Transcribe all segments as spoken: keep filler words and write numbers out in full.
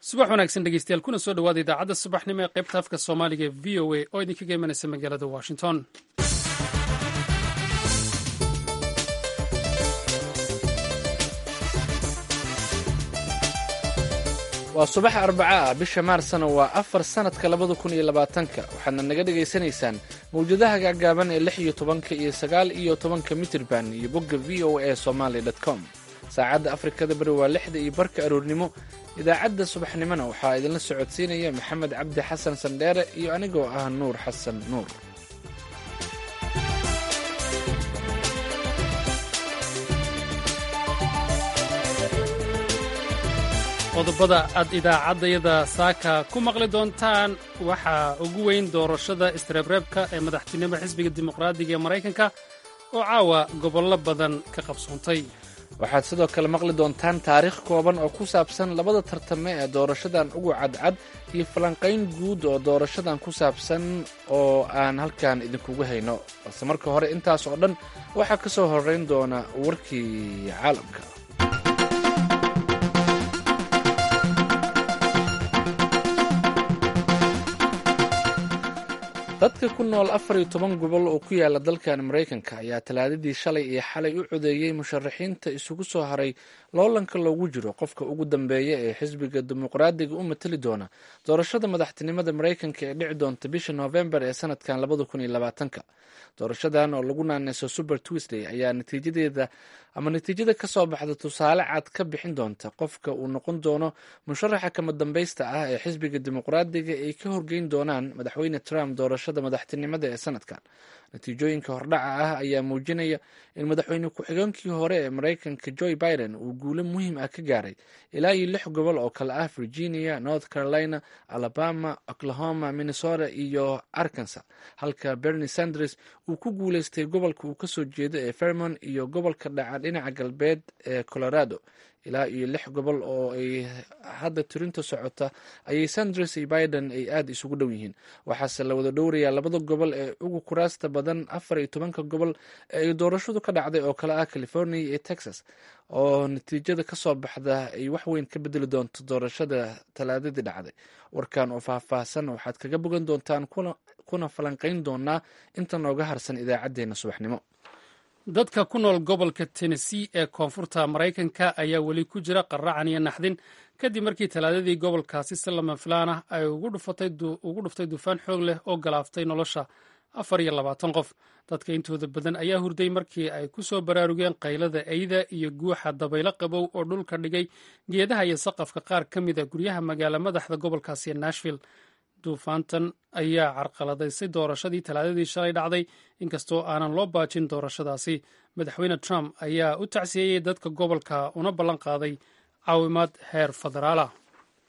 subax wanaagsan dhegeystayaal kuna soo dhawaada idaacadda subaxnimo ee qaybta afka soomaaliga ee v o a oo idinkaga imanaysa magaalada washington. waa subax arbaca ah bisha maarsna waa afar sanadka labada kun iyo labaatanka waxaadna naga dhegaysanaysaan mawjadaha gaagaaban ee lix iyo tobanka iyo sagaal iyo tobanka mitirban iyo bogga v o a somaly dot com. saacadda afrikada bari waa lixda iyo barka aroornimo. idaacadda subaxnimona waxaa idinla socodsiinaya maxamed cabdi xasan sandheere iyo anigoo ah nuur xasan nuur. qodobada aad idaacaddayada saaka ku maqli doontaan waxaa ugu weyn doorashada isreebreebka ee madaxtinimo xisbiga dimuqraadiga ee maraykanka oo caawa gobollo badan ka qabsoontay. waxaad sidoo kale maqli doontaan taariikh kooban oo ku saabsan labada tartame ee doorashadan ugu cadcad iyo falanqayn guud oo doorashadan ku saabsan oo aan halkan idinkugu hayno, balse marka hore intaas oo dhan waxaa ka soo horrayn doona warkii caalamka. dadka ku nool afar iyo toban gobol oo ku yaala dalkan maraykanka ayaa talaadadii shalay iyo xalay u codeeyey musharaxiinta isugu soo haray loolanka loogu jiro qofka ugu dambeeya ee xisbiga dimuqraadiga u matali doona doorashada madaxtinimada maraykanka ee dhici doonta bisha noofembar ee sanadkan labada kun iyo labaatanka. doorashadan oo lagu naaneyso super tuesday ayaa natiijadeeda ama natiijada ka soo baxda tusaale cad ka bixin doonta qofka uu noqon doono musharaxa kama dambaysta ah ee xisbiga dimuqraadiga ay ka horgeyn doonaan madaxweyne trump doorashada madaxtinimada ee sanadkan. natiijooyinka hordhaca ah ayaa muujinaya in madaxweyne ku-xigeenkii hore ee maraykanka joe biden uu guulo muhiim ah ka gaaray ilaa iyo lix gobol oo kale ah virginia, north carolina, alabama, oklahoma, minnesota iyo arkansas, halka bernie sanders uu ku guuleystay gobolka uu kasoo jeedo ee vermont iyo gobolka dhaca dhinaca galbeed ee colorado. ilaa iyo lix gobol oo ay hadda tirinta socota ayay sanders iyo biden ay aada isugu dhow yihiin. waxaase la wada dhowrayaa labada gobol ee ugu kuraasta badan afar iyo tobanka gobol ee ay doorashadu ka dhacday oo kale ah california iyo texas, oo natiijada kasoo baxda ay wax weyn ka bedeli doonto doorashada talaadadii dhacday. warkan oo faahfaahsan waxaad kaga bogan doontaan kuna falanqayn doonaa inta nooga harsan idaacadeena subaxnimo. dadka ku nool gobolka tennessee ee koonfurta maraykanka ayaa weli ku jira qarracan iyo naxdin kadib markii talaadadii gobolkaasi si lama filaan ah ay ugu dhuftay dufaan xoog leh oo galaaftay nolosha afar iyo labaatan qof. dadka intooda badan ayaa hurday markii ay ku soo baraarugeen qaylada eyda iyo guuxa dabaylo qabow oo dhulka dhigay geedaha iyo saqafka qaar ka mid a guryaha magaala madaxda gobolkaasi ee nashville. duufaantan ayaa carqaladaysay doorashadii talaadadii shalay dhacday inkastoo aanan loo baajin doorashadaasi. madaxweyne trump ayaa u tacsiyeeyey dadka gobolka una ballan qaaday caawimaad heer federaal ah.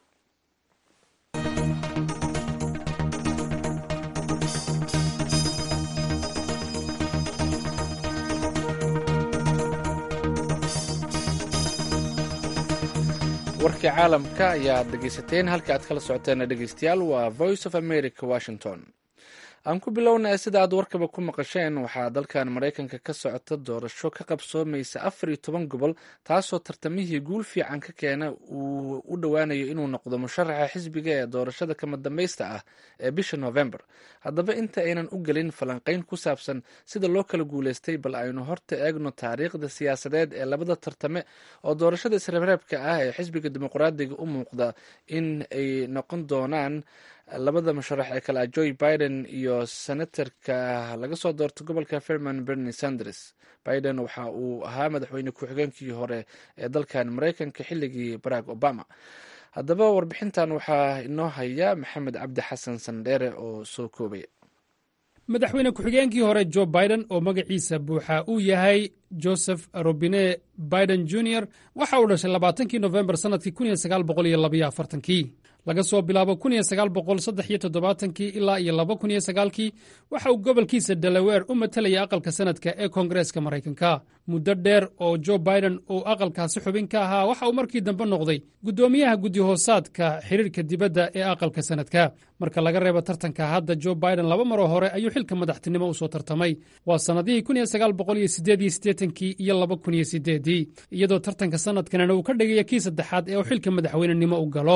warkii caalamka ayaad dhegaysateen. halka aad kala socoteen dhegaystayaal waa voice of america washington. aan ku bilownaa sida aad warkaba ku maqasheen, waxaa dalkan maraykanka ka socota doorasho ka qabsoomaysa afar iyo toban gobol, taasoo tartamihii guul fiican ka keena uu u dhowaanayo inuu noqdo musharaxa xisbiga ee doorashada kama dambaysta ah ee bisha november. haddaba inta aynan u gelin falanqayn ku saabsan sida loo kala guuleystay, bal aynu horta eegno taariikhda siyaasadeed ee labada tartame oo doorashada isreebreebka ah ee xisbiga dimuqraadiga u muuqda in ay noqon doonaan labada musharax ee kale ah joe biden iyo senatarka laga soo doorto gobolka vermont bernie sanders. biden waxa uu ahaa madaxweyne ku-xigeenkii hore ee dalkan maraykanka xilligii barack obama. haddaba warbixintan waxaa inoo haya maxamed cabdi xasan sandheere oo soo koobaya. madaxweyne ku-xigeenkii hore joe biden oo magaciisa buuxa uu yahay joseph robine biden junior waxa uu dhashay labaatankii nofembar sannadkii kun iyo sagaal boqol iyo labaiyo afartankii. laga soo bilaabo kun iyo sagaal boqol saddex iyo toddobaatankii ilaa iyo laba kun iyo sagaalkii waxa uu gobolkiisa delaware u matelaya aqalka sanadka ee koongareeska maraykanka. muddo dheer oo joe biden uu aqalkaasi xubin ka ahaa waxa uu markii dambe noqday guddoomiyaha guddi-hoosaadka xiriirka dibadda ee aqalka sanadka. marka laga reebo tartanka hadda joe biden laba maroo hore ayuu xilka madaxtinimo u soo tartamay. waa sannadihii kun iyo sagaal boqol iyo siddeed iyo siddeetankii iyo laba kun iyo siddeedii, iyadoo tartanka sanadkanana uu ka dhigaya kii saddexaad ee uu xilka madaxweynenimo u galo.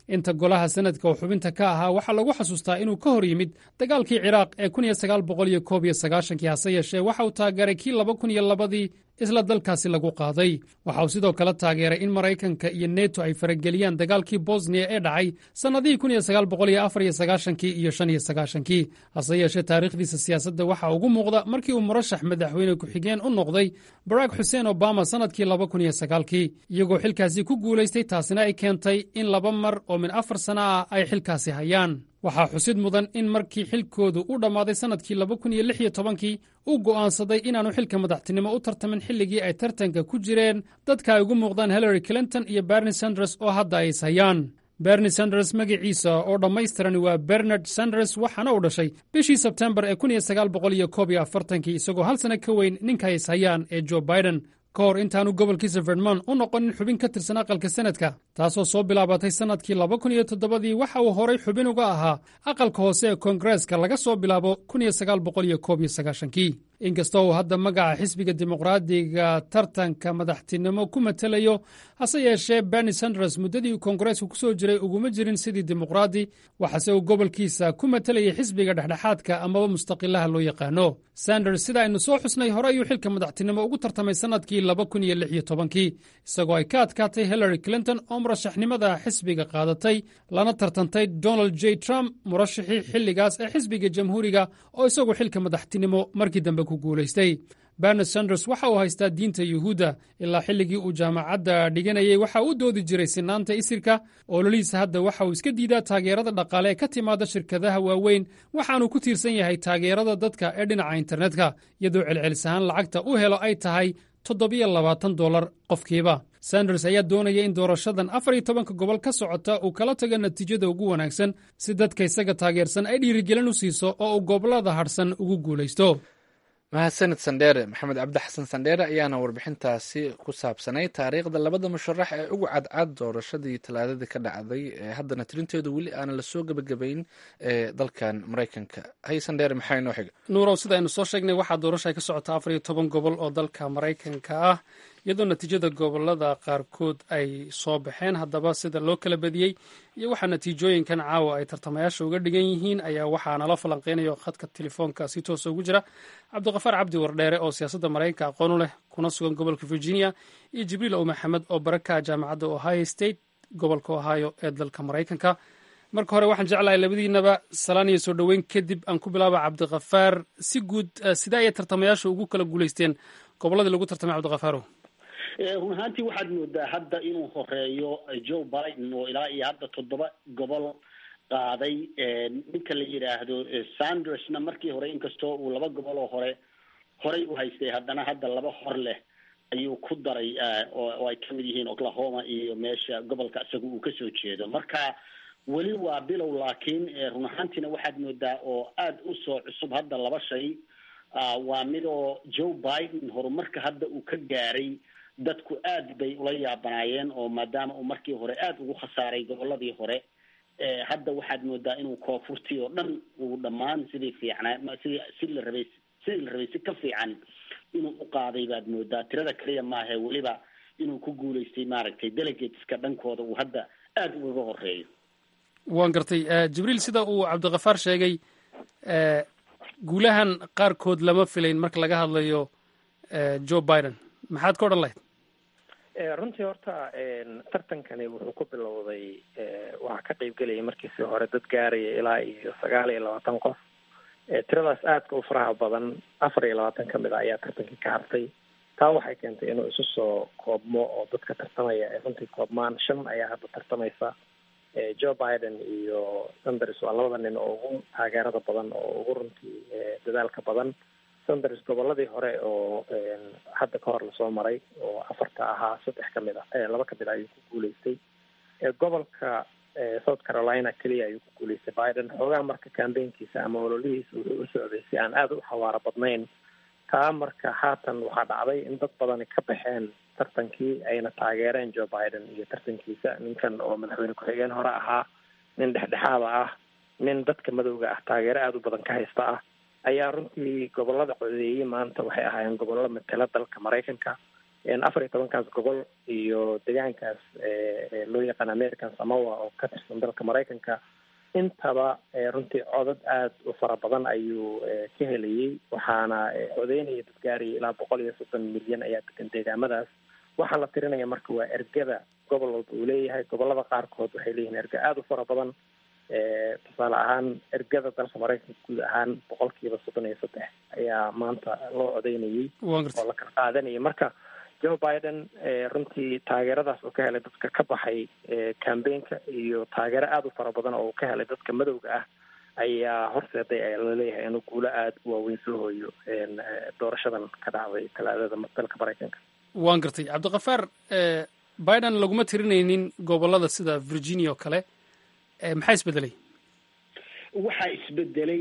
inta golaha sanadka oo xubinta ka ahaa waxaa lagu xasuustaa inuu ka hor yimid dagaalkii ciraaq ee kun iyo sagaal boqol iyo koob iyo sagaashankii hase yeeshee waxa uu taageeray kii laba kun iyo labadii isla dalkaasi lagu qaaday. waxa uu sidoo kale taageeray in maraykanka iyo neto ay farageliyaan dagaalkii bosniya ee dhacay sannadihii kun iyo sagaal boqol iyo afar iyo sagaashankii iyo shan iyo sagaashankii. hase yeeshee taariikhdiisa siyaasadda waxaa ugu muuqda markii uu murashax madaxweyne ku-xigeen u noqday barack xuseen obama sannadkii laba kun iyo sagaalkii iyagoo xilkaasi ku guulaystay. taasina ay keentay in laba mar oo min afar sana ah ay xilkaasi hayaan. waxaa xusid mudan in markii xilkoodu u dhammaaday sannadkii laba kun iyo lix iyo tobankii uu go'aansaday inaanu xilka madaxtinimo u tartamin xilligii ay tartanka ku jireen dadka ay ugu muuqdaan hillary clinton iyo bernie sanders oo hadda ay is hayaan. bernie sanders magaciisa oo dhammaystirani waa bernard sanders waxaana uu dhashay bishii sebtembar ee kun iyo sagaal boqol iyo koob iyo afartankii isagoo hal sano ka weyn ninka ay is hayaan ee joe biden. ka hor intaanu gobolkiisa vermont u noqonin xubin ka tirsan aqalka sanadka taasoo soo bilaabatay sannadkii laba kun iyo toddobadii waxa uu horay xubin uga ahaa aqalka hoose ee koongareeska laga soo bilaabo kun iyo sagaal boqol iyo koob iyo sagaashankii. inkasta uu hadda magaca xisbiga dimuqraadiga tartanka madaxtinimo ku matelayo hase yeeshee bernie sanders muddadii uu koongareeska ku soo jiray uguma jirin sidii dimuqraadi waxaase uu gobolkiisa ku matelayay xisbiga dhexdhexaadka amaba mustaqilaha loo yaqaano. sanders sida aynu soo xusnay hore ayuu xilka madaxtinimo ugu tartamay sannadkii laba kun iyo lix iyo tobankii isagoo ay ka adkaatay hillary clinton oo murashaxnimada xisbiga qaadatay lana tartantay donald j trump murashaxii xilligaas ee xisbiga jamhuuriga oo isagu xilka madaxtinimo markii dambe ku guulaystay. bernie sanders waxa uu haystaa diinta yuhuudda ilaa xilligii uu jaamacadda dhiganayay waxa uu doodi jiray sinaanta isirka. ololihiisa hadda waxa uu iska diidaa taageerada dhaqaale ee ka timaada shirkadaha waaweyn waxaanuu ku tiirsan yahay taageerada dadka ee dhinaca internetka iyadoo celcelis ahaan lacagta u helo ay tahay toddobiyo labaatan dolar qofkiiba. sanders ayaa doonaya in doorashadan afar iyo tobanka gobol ka socota uu kala tago natiijada ugu wanaagsan si dadka isaga taageersan ay dhiirigelin u siiso oo uu gobollada hadhsan ugu guulaysto. mahadsanid sandheere. maxamed cabdi xasan sandheere ayaana warbixintaasi ku saabsanay taariikhda labada musharax ee ugu cadcad doorashadii talaadadii ka dhacday ee haddana tirinteedu weli aanan lasoo gebagabayn ee dalkan maraykanka. hay sandheere maxaa inoo xiga? nuurow sida aynu soo sheegnay waxaa doorasha ay ka socotaa afar iyo toban gobol oo dalka maraykanka ah iyadoo natiijada gobolada qaarkood ay soo baxeen. haddaba sida loo kala badiyey iyo waxaa natiijooyinkan caawa ay tartamayaasha uga dhigan yihiin ayaa waxaa nala falanqeynayo khadka telefoonka si toosa ugu jira cabdiqafaar cabdi wardheere oo siyaasadda maraykanka aqoon u leh kuna sugan gobolka virginia iyo jibriil ow maxamed oo baraka jaamacadda ohio state gobolka ohio ee dalka maraykanka. marka hore waxaan jeclahay labadiinaba salaan iyo soo dhoweyn kadib aan ku bilaaba cabdiqafaar. si guud sidee ayay tartamayaasha ugu kala guulaysteen gobolladii lagu tartamay cabdiqafaarow? run ahaantii waxaad moodaa hadda inuu horeeyo joe biden oo ilaa iyo hadda toddoba gobol qaaday. ninka la yidhaahdo sandersna markii hore inkastoo uu laba gobol oo hore horay u haystay haddana hadda laba hor leh ayuu ku daray oo ay kamid yihiin oklahoma iyo meesha gobolka isaga uu kasoo jeedo. marka weli waa bilow laakiin run ahaantiina waxaad moodaa oo aada usoo cusub hadda laba shay. waa midoo joe biden horumarka hadda uu ka gaaray dadku aad bay ula yaabanaayeen oo maadaama uu markii hore aada ugu khasaaray goboladii hore hadda waxaad moodaa inuu koonfurtii oo dhan uu dhammaan sidii fiicnaa sidii si la rabay sidii la rabay si ka fiican inuu u qaaday baad moodaa. tirada kaliya maahe weliba inuu ku guulaystay maaragtay delegateska dhankooda uu hadda aada ugaga horeeyo. waan gartay jibriil sida uu cabdiqafaar sheegay guulahan qaarkood lama filayn marka laga hadlayo joe biden maxaad ka odhan lahayd? runtii horta tartankani wuxuu ku bilowday waxaa ka qaybgelayay markiisii hore dad gaaraya ilaa iyo sagaal iyo labaatan qof. tiradaas aadka u faraha badan afar iyo labaatan kamid a ayaa tartankii ka hartay. taa waxay keentay inuu isu soo koobmo oo dadka tartamaya ay runtii koobmaan. shan ayaa hadda tartamaysa. joe biden iyo sanders waa labada nin oo ugu taageerada badan oo ugu runtii dadaalka badan. sanders goboladii hore oo hadda ka hor lasoo maray oo afarta ahaa saddex kamid ah laba kamid ayuu ku guulaystay. gobolka south carolina keliya ayuu ku guulaystay biden. xoogaa marka cambaynkiisa ama ololihiisa wuxuu u socday si aan aada u xawaaro badnayn. taa marka haatan waxaa dhacday in dad badani ka baxeen tartankii ayna taageereen joe biden iyo tartankiisa. ninkan oo madaxweyne ku-xigeen hore ahaa, nin dhexdhexaada ah, nin dadka madowga ah taageero aada u badan ka haysta ah, ayaa runtii gobolada codeeyey maanta waxay ahaayeen gobollo matala dalka maraykanka. afar iyo tobankaas gobol iyo deegaankaas loo yaqaan American Samoa oo ka tirsan dalka Maraykanka intaba runtii codad aad u fara badan ayuu ka helayay waxaana codeynaya dad gaaraya ilaa boqol iyo soddon milyan ayaa degan deegaamadaas waxaa la tirinaya marka waa ergada gobol walba uu leeyahay gobolada qaarkood waxay leeyihiin erga aada u fara badan tusaale ahaan ergada dalka Maraykanka guud ahaan boqolkiiba soddon iyo saddex ayaa maanta loo codeynayay oo la kala qaadanayay marka Joe Biden runtii taageeradaas oo ka helay dadka ka baxay campaignka iyo taageero aada u fara badan oo ka helay dadka madowga ah ayaa horseeday ayaa laleeyahay inuu guulo aada u waaweyn soo hooyo doorashadan ka dhacday talaadada dalka Maraykanka. waan gartay cabdiqafaar Biden laguma tirinaynin gobolada sida Virginia oo kale maxaa isbedelay? waxaa isbedelay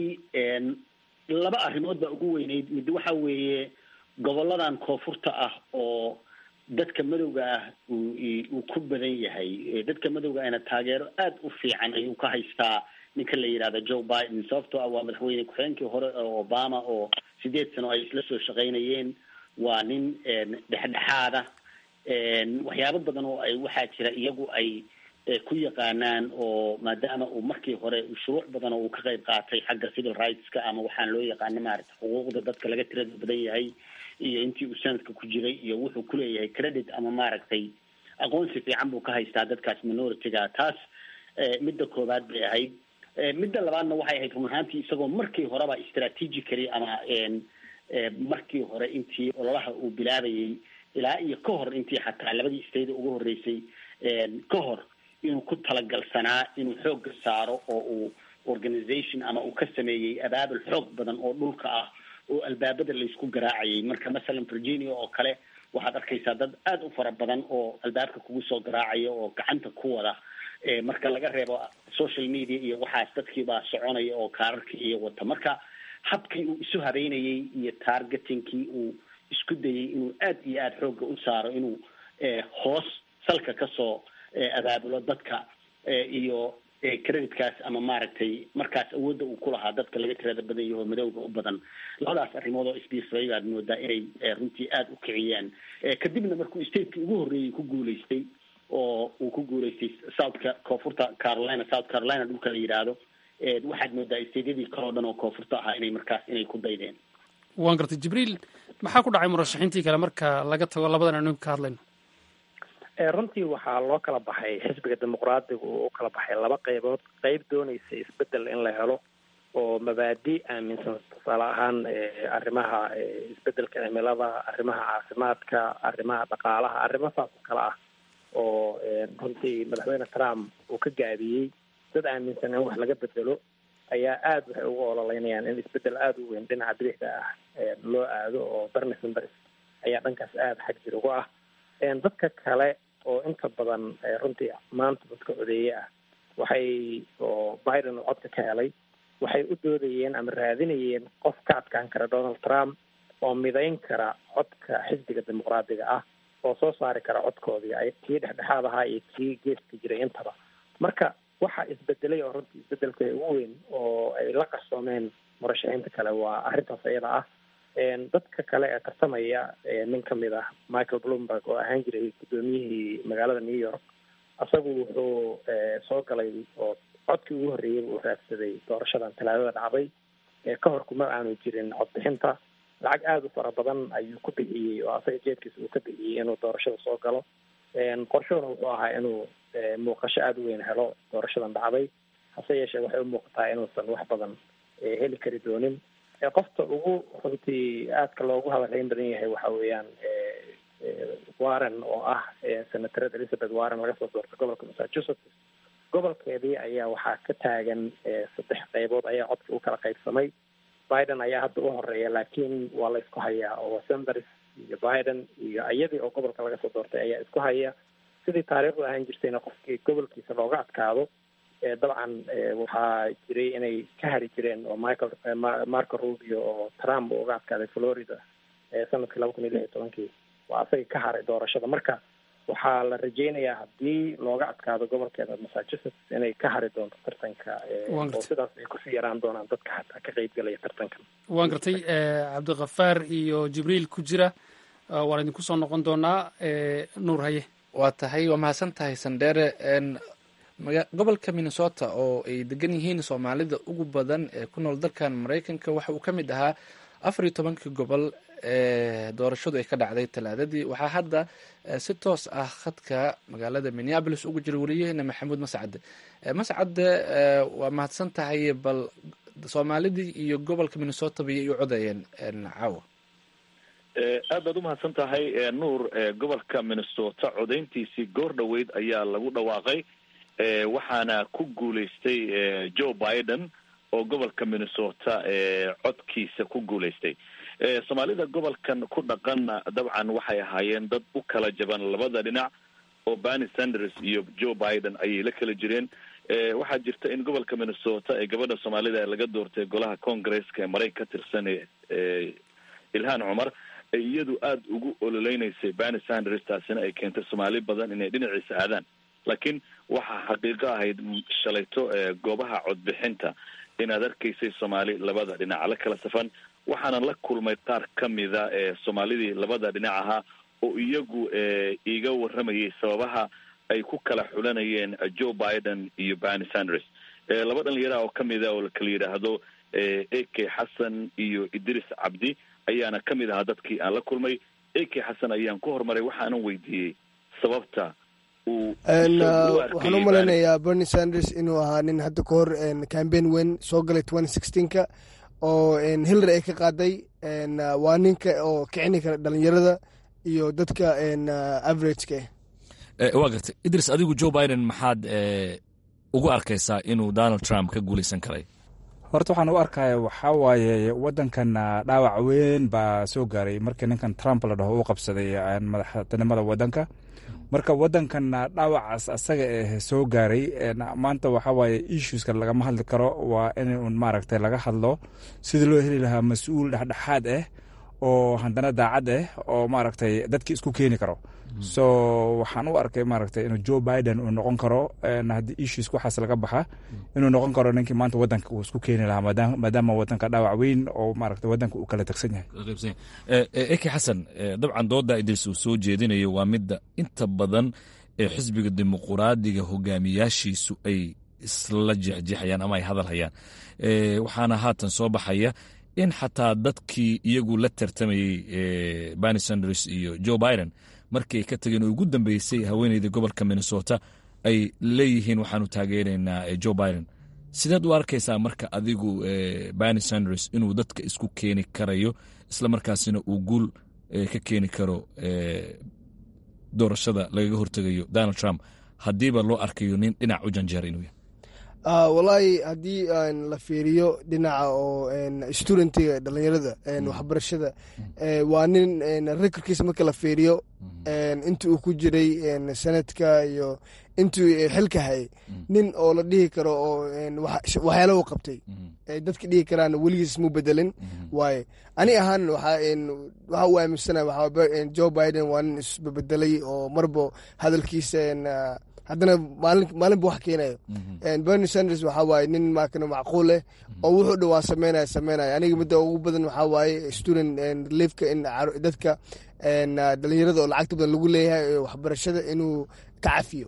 laba arrimood baa ugu weyneyd mid waxa weeye goboladan koonfurta ah oo dadka madowga ah uu ku badan yahay dadka madowga ahna taageero aada u fiican ayuu ka haystaa ninka la yidhahda Joe Biden sababtoo ah waa madaxweyne ku-xigeenkii hore oo Obama oo sideed sano ay isla soo shaqaynayeen waa nin dhexdhexaada waxyaabo badan oo ay waxaa jira iyagu ay ku yaqaanaan oo maadaama uu markii hore shuruuc badan oo uu ka qayb qaatay xagga civil rightska ama waxaan loo yaqaano maaragtay xuquuqda dadka laga tirada badan yahay iyo intii uu sanadka ku jiray iyo wuxuu ku leeyahay credit ama maaragtay aqoonsi fiican buu ka haystaa dadkaas minority-ga taas midda koowaad bay ahayd midda labaadna waxay ahayd run ahaantii isagoo markii horeba strategically ama markii hore intii ololaha uu bilaabayay ilaa iyo ka hor intii xataa labadii state ugu horreysay ka hor inuu ku talagalsanaa inuu xoogga saaro oo uu organization ama uu ka sameeyey abaabul xoog badan oo dhulka ah oo albaabada laysku garaacayay marka masalan Virginia oo kale waxaad arkaysaa dad aada u fara badan oo albaabka kugu soo garaacaya oo gacanta ku wada marka laga reebo social media iyo waxaas dadkii baa soconaya oo kaararkii iyo wata marka habkii uu isu habeynayay iyo targetingkii uu isku dayay inuu aad iyo aada xoogga u saaro inuu hoos salka kasoo abaabulo dadka iyo creditkaas ama maaragtay markaas awoodda uu ku lahaa dadka laga tirada badan yaho madowga u badan labadaas arrimood oo isbiirsaday baad moodaa inay runtii aada u kiciyaan kadibna markuu stateki ugu horreeyey ku guulaystay oo uu ku guulaystay southka koonfurta Carolina South Carolina dhulka la yidhaahdo waxaad moodaa stateyadii kaloo dhan oo koonfurta ahaa inay markaas inay ku daydeen. waan gartay Jibriil maxaa ku dhacay murashaxiintii kale marka laga tago labadan anu ka hadlayno? runtii waxaa loo kala baxay xisbiga dimuqraadiga oo u kala baxay laba qaybood qayb doonaysa isbedel in la helo oo mabaadi aaminsan tusaale ahaan arrimaha isbedelka cimilada arrimaha caafimaadka arrimaha dhaqaalaha arrimo saas oo kale ah oo runtii madaxweyne Trump uu ka gaabiyey dad aaminsan in wax laga bedelo ayaa aada waxay ugu ololeynayaan in isbedel aada u weyn dhinaca bidixda ah loo aado oo Bernie Sanders ayaa dhankaas aada xag jir ugu ah dadka kale oo inta badan runtii maanta dadka codeeye ah waxay oo Biden oo codka ka helay waxay u doodayeen ama raadinayeen qof ka adkaan kara Donald Trump oo midayn kara codka xisbiga dimuqraadiga ah oo soo saari kara codkoodii ay kii dhexdhexaad ahaa iyo kii geeska jiray intaba marka waxa isbedelay oo runtii isbedelka ugu weyn oo ay la qarsoomeen murashaxiinta kale waa arrintaas iyada ah dadka kale ee tartamaya nin ka mid ah Michael Bloomberg oo ahaan jiray gudoomiyihii magaalada New York asagu wuxuu soo galay oo codkii ugu horreeyay uu raadsaday doorashadan talaadada dhacday ka hor kuma aanu jirin codbixinta lacag aada u fara badan ayuu ku bixiyey oo asaga jeedkiisa uu ka bixiyey inuu doorashada soo galo qorshuhuna wuxuu ahaa inuu muuqasho aada u weyn helo doorashadan dhacday hase yeeshee waxay u muuqataa inuusan wax badan heli kari doonin qofta ugu runtii aadka loogu hadalhayn badan yahay waxa weeyaan Warren oo ah senatorada Elizabeth Warren laga soo doortay gobolka Massachusetts gobolkeedii ayaa waxaa ka taagan saddex qaybood ayaa codka u kala qaybsamay Biden ayaa hadda u horeeya laakiin waa la isku hayaa oo Sanders iyo Biden iyo iyadii oo gobolka laga soo doortay ayaa isku haya sidii taariikhdu ahaan jirtayna qofkii gobolkiisa looga adkaado dabcan waxaa jiray inay ka hari jireen oo Michael Marco Rubio oo Trump uga adkaaday Florida sanadkii laba kun iyo lix iyo tobankii waa asaga ka haray doorashada marka waxaa la rajeynayaa haddii looga adkaado gobolkeeda Massachusetts inay ka hari doonto tartanka oo sidaas ay kusii yaraan doonaan dadka xataa ka qaybgalaya tartankan. waan gartay cabdiqafaar iyo Jibriil ku jira waan idinku soo noqon doonaa. Nuur haye. waa tahay waa mahadsan tahay sandheere. gobolka minnesota oo ay degan yihiin soomaalida ugu badan ee ku nool dalkan maraykanka waxa uu ka mid ahaa afar iyo tobankii gobol ee doorashadu ay ka dhacday talaadadii. waxaa hadda si toos ah khadka magaalada minneapolis ugu jira wariyaheena maxamuud mascade. mascade waa mahadsan tahay, bal soomaalidii iyo gobolka minnesota bayay u codeeyeen caawa? aad baad umahadsan tahay nuur. gobolka minnesota codayntiisii goor dhoweyd ayaa lagu dhawaaqay, waxaana ku guulaystay joe biden oo gobolka minnesota codkiisa ku guulaystay. soomaalida gobolkan ku dhaqanna dabcan waxay ahaayeen dad u kala jaban labada dhinac, oo bernie sanders iyo joe biden ayay la kala jireen. waxaa jirta in gobolka minnesota ee gabadha soomaalida laga doortay golaha congresska ee maraykan ka tirsan ilhaan cumar ay iyadu aada ugu ololeynaysay bernie sanders, taasina ay keentay soomaali badan inay dhinaciisa aadaan. laakiin waxaa xaqiiqo ahayd shalayto goobaha codbixinta inaad arkaysay soomaali labada dhinac la kala safan. waxaana la kulmay qaar ka mida ee soomaalidii labada dhinac ahaa oo iyagu iga waramayay sababaha ay ku kala xulanayeen joe biden iyo bernie sanders. laba dhalinyara oo kamida oo lakala yidhaahdo a k xasan iyo idris cabdi ayaana ka mid ahaa dadkii aan la kulmay. a k xasan ayaan ku horumaray, waxaanan weydiiyey sababta waxaan u malaynayaa bernie sanders inuu ahaa nin hadda ka hor cambaign weyn soo galay twenty sixteenka oo hillary ay ka qaaday. waa ninka oo kicini kara dhalinyarada iyo dadka averageka. waa gartay idris, adigu joe biden maxaad ugu arkaysaa inuu donald trump ka guulaysan karay? horta waxaan u arkaya waxaa waaye waddankan dhaawac weyn baa soo gaaray markii ninkan trump la dhaho uu qabsaday madaxtinimada waddanka. marka waddankan dhaawacaas asaga eh soo gaaray maanta waxaa waaye issueska lagama hadli karo, waa in un maaragtay laga hadlo sidii loo heli lahaa mas-uul dhexdhexaad ah oo haddana daacad ah oo maaragtay dadki isku keeni karo. so waxaan u arkay maaragtay inuu joe biden uu noqon karo haddii issueska waxaas laga baxa inuu noqon karo ninkii maanta waddanka uu isku keeni lahaa, maadaama waddanka dhaawac weyn oo maaragtay waddanka uu kala tagsan yahay. eki xasan, dabcan dooda idris uu soo jeedinayo waa midda inta badan ee xisbiga dimuquraadiga hogaamiyaashiisu ay isla jexjexayaan ama ay hadal hayaan. waxaana haatan soo baxaya in xataa dadkii iyagu la tartamayey bernie sanders iyo joe biden markii ay ka tageen oo ugu dambeysay haweeneyda gobolka minnesota ay leeyihiin waxaanu taageeraynaa joe biden. sideed u arkaysaa marka adigu bernie sanders inuu dadka isku keeni karayo isla markaasina uu guul ka keeni karo doorashada lagaga hortegayo donald trump haddiiba loo arkayo nin dhinac u janjeera inuu yahay? wallaahi haddii la fiiriyo dhinaca oo studentiga dhalinyarada waxbarashada, waa nin rekorkiisa marka la fiiriyo intii uu ku jiray sanadka iyo intuu xilka hayay, nin oo la dhihi karo oo waxyaala u qabtay dadka dhihi karaan weligiis ismu bedelin. waaye ani ahaan waxa uu aaminsana joe biden waa nin isbebedelay oo marba hadalkiisa haddana maalinba wax keenayo. bernie sanders waxaa waaye nin maakana macquul leh oo wuxuu dhawaa sameynaya sameynaya. aniga midda ugu badan waxaa waaye student reliefka in dadka dhalinyarada oo lacagta badan lagu leeyahay waxbarashada inuu ka cafiyo.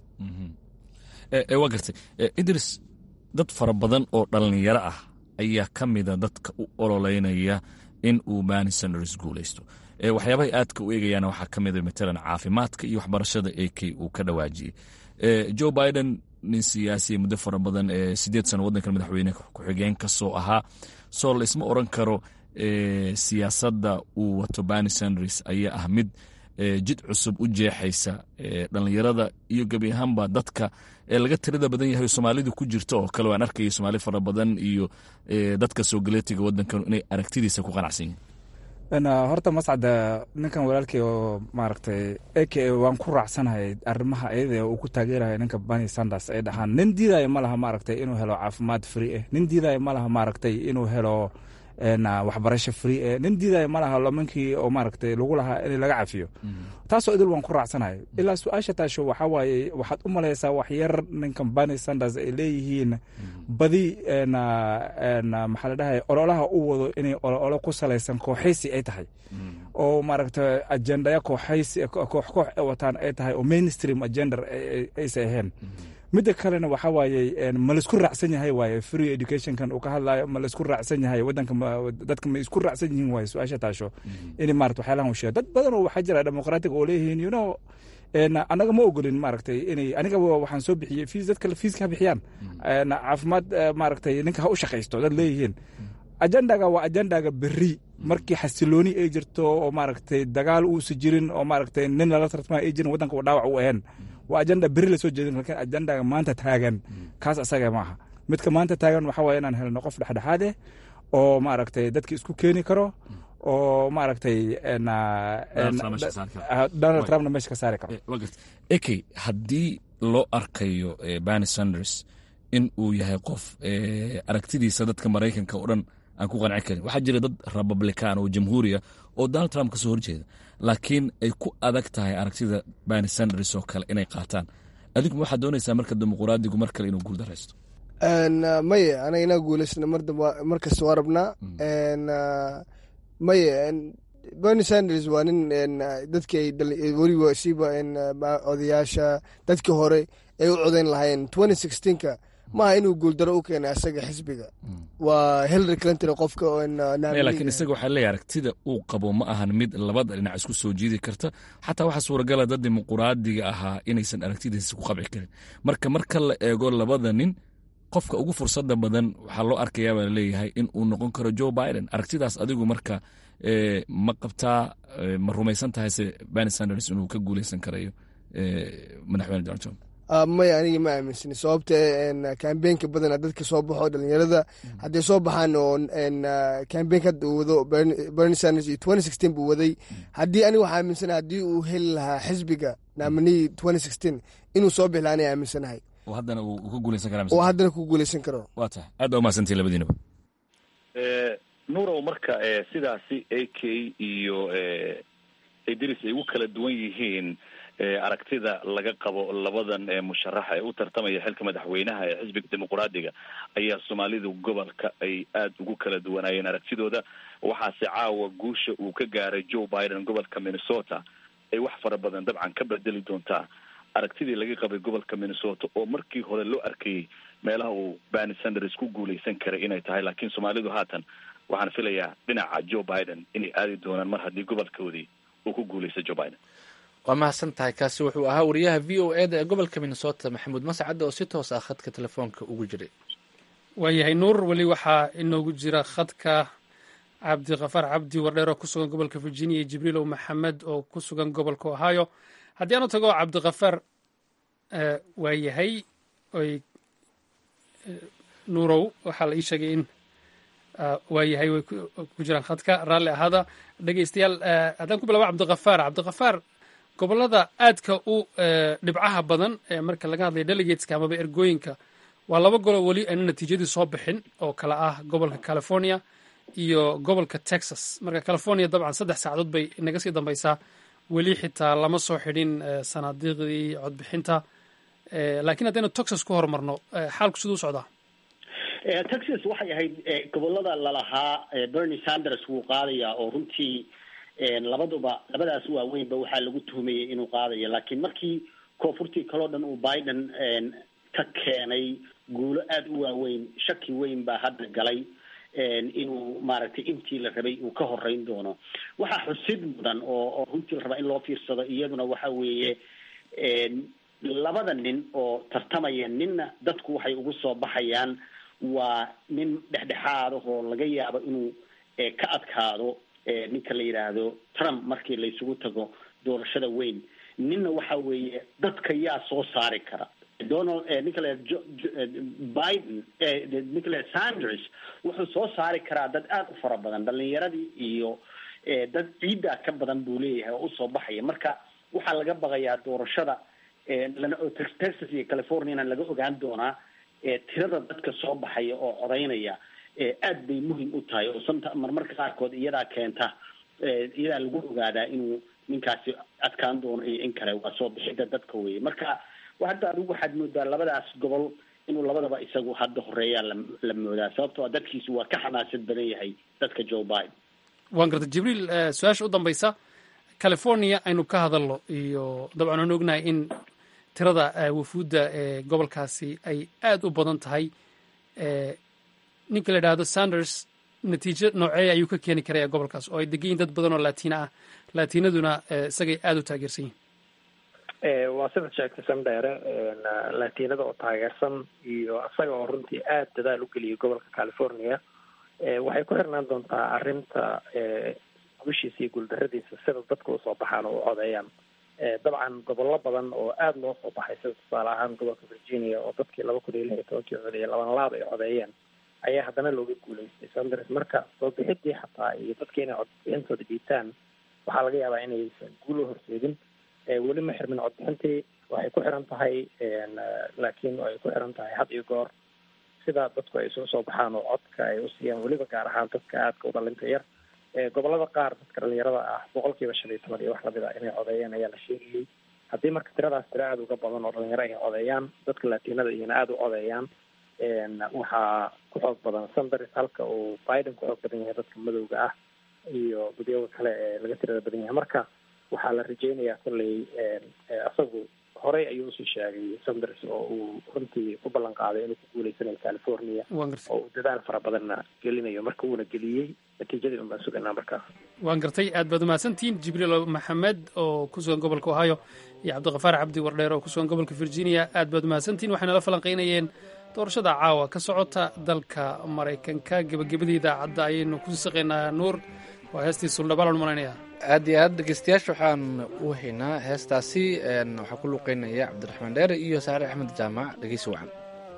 waa gartay idris, dad fara badan oo dhalinyaro ah ayaa ka mida dadka u ololeynaya in uu bernie sanders guulaysto. waxyaabahay aadka u eegayaana waxaa ka mida matalan caafimaadka iyo waxbarashada a k uu ka dhawaajiyey. joe biden nin siyaasiya muddo fara badan ee sideed sano waddankan madaxweyne ku-xigeen ka soo ahaa. soo laisma oran karo siyaasadda uu wato bernie sanders ayaa ah mid jid cusub u jeexaysa dhalinyarada iyo gebi ahaanba dadka laga tirada badan yahay soomaalidu ku jirto oo kale. waan arkaya soomaali fara badan iyo dadka soo galeetiga waddankan inay aragtidiisa ku qanacsan yihiin. horta mascada ninkan walaalkii oo maaragtay ak waan ku raacsanahay arrimaha iyada uu ku taageerayo ninka bernie sanders ay dhahaan nin diidaya ma laha maaragtay inuu helo caafimaad free ah, nin diidaya ma laha maaragtay inuu helo waxbarasho free ee nin diidaya ma laha lamankii oo maaragtay lagu lahaa in laga cafiyo taasoo idil waan ku raacsanahay ilaa su-aasha taasho waxaa waaye waxaad u malaysaa wax yar ninkan Bernie Sanders ay leeyihiin badi maxaa la dhahay ololaha u wado inay ololo ku salaysan kooxaysi ay tahay oo maaragtay ajendaya kooxaysi koox koox wataan ay tahay oo mainstream agenda aysan ahayn midda kalena waxaa waaye ma laisku raacsan yahay waaye free educationkan uu ka hadlayo ma laisku raacsan yahay wadanka dadka ma isku raacsan yihiin waaye su-aasha taasho in maaragta waxyaalahan u sheega dad badan oo waxaa jira dimuqraatiga oo leeyihiin you know anaga ma ogolin maaragtay inay aniga waxaan soo bixiyey fiis dadka fiiska ha bixiyaan caafimaad maaragtay ninka ha u shaqaysto dad leeyihiin ajendaga waa ajendaga berri markii xasilooni ay jirto oo maaragtay dagaal uusa jirin oo maaragtay nin lala tartama ay jirin wadanka dhaawac u ahayn waa ajenda berri la soo jeedin laakiin ajendaga maanta taagan kaas asaga maaha midka maanta taagan waxaa waaye inaan helno qof dhexdhexaad eh oo maaragtay dadka isku keeni karo oo maaragtay Donald Trumpna meesha ka saari karo eke haddii loo arkayo Bernie Sanders in uu yahay qof aragtidiisa dadka Maraykanka oo dhan aan ku qanci karin waxaa jira dad Republican oo jamhuuriya oo Donald Trump ka soo horjeeda laakiin ay ku adag tahay aragtida Bernie Sanders oo kale inay qaataan adigu waxaad doonaysaa marka dimuqraadigu mar kale inuu guul daraysto maye anaga inaa guulaysna mar kasta waa rabnaa maye Bernie Sanders waa nin dadkii weliba siiba odayaasha dadkii hore ay u codayn lahayn twenty sixteen-ka maaha inuu guuldaro u keenay asaga xisbiga waa Hillary Clinton qofka laakiin isaga waxaa leeyahay aragtida uu qabo ma ahan mid labada dhinac isku soo jiidi karta xataa waxaa suuragala dad dimuqraadiga ahaa inaysan aragtidiisa ku qabci karin marka marka la eego labada nin qofka ugu fursada badan waxaa loo arkayaa baa leeyahay in uu noqon karo Joe Biden aragtidaas adigu marka ma qabtaa ma rumaysan tahay se Bernie Sanders inuu ka guuleysan karayo madaxweyne Donald Trump maya aniga ma aaminsani sababta kambeenka badana dadka soo baxo dhalinyarada hadday soo baxaan oo kambeenka hadda uu wado Bernie Sanders iyo twenty sixteen buu waday haddii aniga waxaa aaminsanahay haddii uu heli lahaa xisbiga nominee twenty sixteen inuu soo bixi lahaa aniga aaminsanahay oo haddana uu ku guuleysan karo oo haddana ku guuleysan karo waa tahay aad baa umahadsantihiin labadiinaba nuurow marka sidaasi A K iyo Idris ay ugu kala duwan yihiin aragtida laga qabo labadan musharaxa ee u tartamaya xilka madaxweynaha ee xisbiga dimuqraadiga ayaa Soomaalidu gobolka ay aad ugu kala duwanayeen aragtidooda waxaase caawa guusha uu ka gaaray Joe Biden gobolka Minnesota ay wax fara badan dabcan ka bedeli doontaa aragtidii laga qabay gobolka Minnesota oo markii hore loo arkayay meelaha uu Bernie Sanders ku guuleysan karay inay tahay laakiin Soomaalidu haatan waxaan filayaa dhinaca Joe Biden inay aadi doonaan mar haddii gobolkoodii uu ku guuleysto Joe Biden waa mahadsan tahay kaasi wuxuu ahaa wariyaha v o e da ee gobolka Minnesota Maxamuud Mascad oo si toos ah khadka telefoonka ugu jiray waayahay nuur weli waxaa inoogu jira khadka cabdiqafaar cabdi wardheer oo ku sugan gobolka Virginia iyo Jibriil Maxamed oo ku sugan gobolka Ohio haddii aanu tago cabdiqafaar waayahay oy nuurow waxaa la ii sheegay in waayahay way ku jiraan khadka raalli ahaada dhegeystayaal haddaan ku bilaabo cabdiqafaar cabdiqafaar gobolada aadka u dhibcaha badan ee marka laga hadlayo delegateska amaba ergooyinka waa laba golo weli ayna natiijadii soo bixin oo kale ah gobolka California iyo gobolka Texas marka California dabcan saddex saacadood bay inaga sii dambaysaa weli xitaa lama soo xidhin sanaadiiqdii codbixinta laakiin haddaynu Texas ku horumarno xaalku siduu socdaa Texas waxay ahayd gobolada lalahaa Bernie Sanders wuu qaadayaa oo runtii labaduba labadaas waaweynba waxaa lagu tuhmayay inuu qaadayo laakiin markii koonfurtii kaloo dhan uu Biden ka keenay guulo aada u waaweyn shaki weyn baa hadda galay inuu maaragtay intii la rabay uu ka horeyn doono waxaa xusid mudan oo oo runtii la rabaa in loo fiirsado iyaduna waxa weeye labada nin oo tartamaya ninna dadku waxay ugu soo baxayaan waa nin dhexdhexaad oo laga yaabo inuu ka adkaado ninka la yidhaahdo Trump markii la isugu tago doorashada weyn ninna waxa weeye dadka yaa soo saari kara Donald ninka la Biden ninka la Sanders wuxuu soo saari karaa dad aad u fara badan dhalinyaradii iyo dad ciida ka badan buu leeyahay oo u soo baxaya marka waxaa laga baqayaa doorashada lana Texas iyo California laga ogaan doonaa tirada dadka soo baxaya oo codaynaya aad bay muhim u tahay oo santa marmarka qaarkood iyadaa keenta iyadaa lagu ogaadaa inuu ninkaasi adkaan doono iyo in kale waa soo bixida dadka weye marka hadda adigu waxaad moodaa labadaas gobol inuu labadaba isagu hadda horeeyaa la moodaa sababtoo dadkiisu waa ka xamaasad badan yahay dadka Joe Biden. waan gartay Jibriil su-aasha u dambaysa California aynu ka hadalno iyo dabcan aan ognahay in tirada wafuudda ee gobolkaasi ay aad u badan tahay ninka la yidhaahdo Sanders natiijo noocee ayuu ka keeni karaya gobolkaas oo ay degayin dad badan oo laatiina ah laatinaduna isagay aad u taageersan yihiin waa sida sheegtay Sandere laatinada oo taageersan iyo asaga oo runtii aad dadaal u geliyay gobolka California waxay ku xirnaan doontaa arrinta gushiisa iyo guuldarradiisa sida dadka usoo baxaan oo u codeeyaan dabcan gobollo badan oo aada loo soo baxay sida tusaale ahaan gobolka Virginia oo dadkii laba kun iyo lix iyo tobankii codeeyay laban laab ay codeeyeen ayaa haddana looga guulaystay Sanders marka soo bixidii xataa iyo dadkii inay codbixintooda dhiibtaan waxaa laga yaabaa inaysan guul u horseedin weli ma xirmin codbixintii waxay ku xiran tahay laakiin ay ku xiran tahay had iyo goor sida dadku ay soo soo baxaan oo codka ay u siiyaan weliba gaar ahaan dadka aadka u dhalinta yar gobolada qaar dadka dhalinyarada ah boqolkiiba shan iyo toban iyo wax lamid a inay codeeyeen ayaa la sheegayay haddii marka tiradaas tiro aada uga badan oo dhalinyaro ay codeeyaan dadka laatinada iyona aada u codeeyaan waxaa ku xoog badan Sanders halka uu Biden ku xoog badan yahay dadka madowga ah iyo guddiga kale ee laga tirada badan yahay marka waxaa la rajeynayaa kolley asagu horey ayuu usii sheegay Sanders oo uu runtii ku ballan qaaday inuu ku guuleysanayo California oo uu dadaal fara badanna gelinayo marka uuna geliyey natiijadii un baan sugaynaa markaas waan gartay aad baad umahadsantihiin Jibriil Maxamed oo ku sugan gobolka Ohio iyo Cabdiqafaar Cabdi Wardheer oo ku sugan gobolka Virginia aad baad umahadsantihiin waxayna la falanqeynayeen doorashada caawa ka socota dalka Mareykanka gabagabadii idaacadda ayaynu ku saqeynaa Nuur waa heestii suldhabaal aan malaynayaa aad iyo aad dhegeystayaasha waxaan u haynaa heestaasi waxaa ku luuqeynaya Cabdiraxmaan Dheere iyo Saare Axmed Jaamac dhegeysi wacan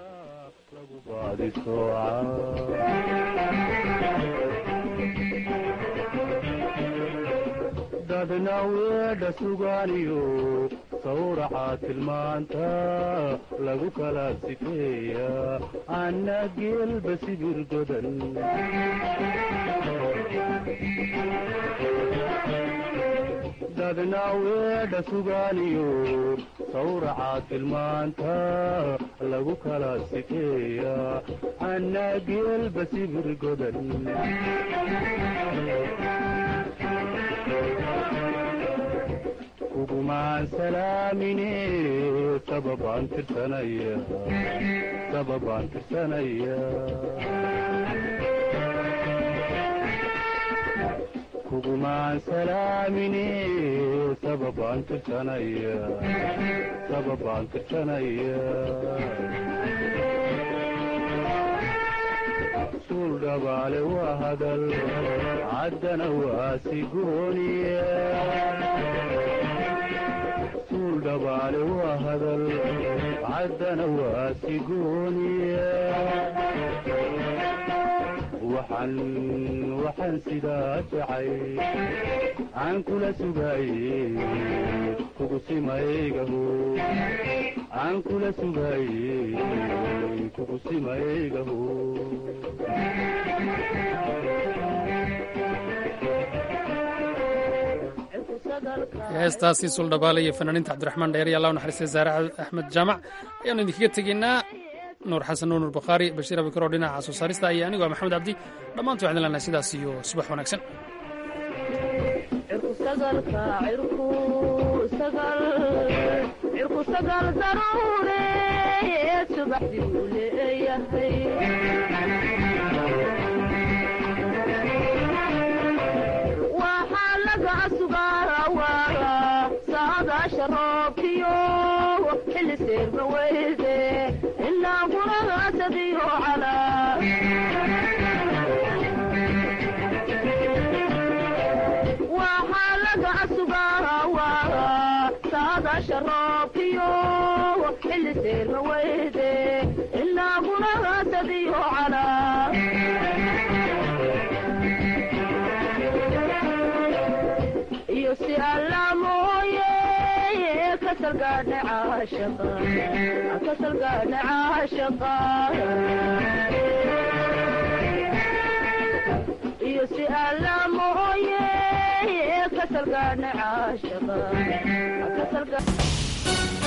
dadna weedha sugaaniyo sawraca tilmaanta lagu kala sifeeya anna geelba sibir godan dadna weedha sugaaniyo sawraca tilmaanta lagu kala sifeeya anna geelba sibir godan kugumaan salaamine sababaan tirsanaya sababaan tirsanaya kugumaan salaamine sababaan tirsanaya sababaan tirsanaya suul dhabaale waa hadal caddana waa sigooniya dhabaale waa hadal caddana waa sigooniya waxaan waxaan sidaa jacay aan kula sugaaye kugu simaygaho aan kula sugaaye kugu simaygaho heestaasi suldhabaale iyo fanaaniinta Cabdiraxmaan Dheere iyo Allah naxariistay Saare Axmed Jaamac ayaanu idinkaga tegaynaa Nuur Xasan Nuur Bakhaari Bashiir Abikar oo dhinaca soo saarista iyo anigu waa Maxamed Cabdi dhammaantood waxaan leenahay sidaas iyo subax wanaagsan شرابكيو اللي سير بويده إلا قرها تديه على وحالك عسقها وها سادا شرابكيو اللي سير بويده إلا قرها تديه على يوسي اللامويه كسر قاعد عاشقا كسر قاعد عاشقا iyo si alla mooye kasalgaadhna caashaqa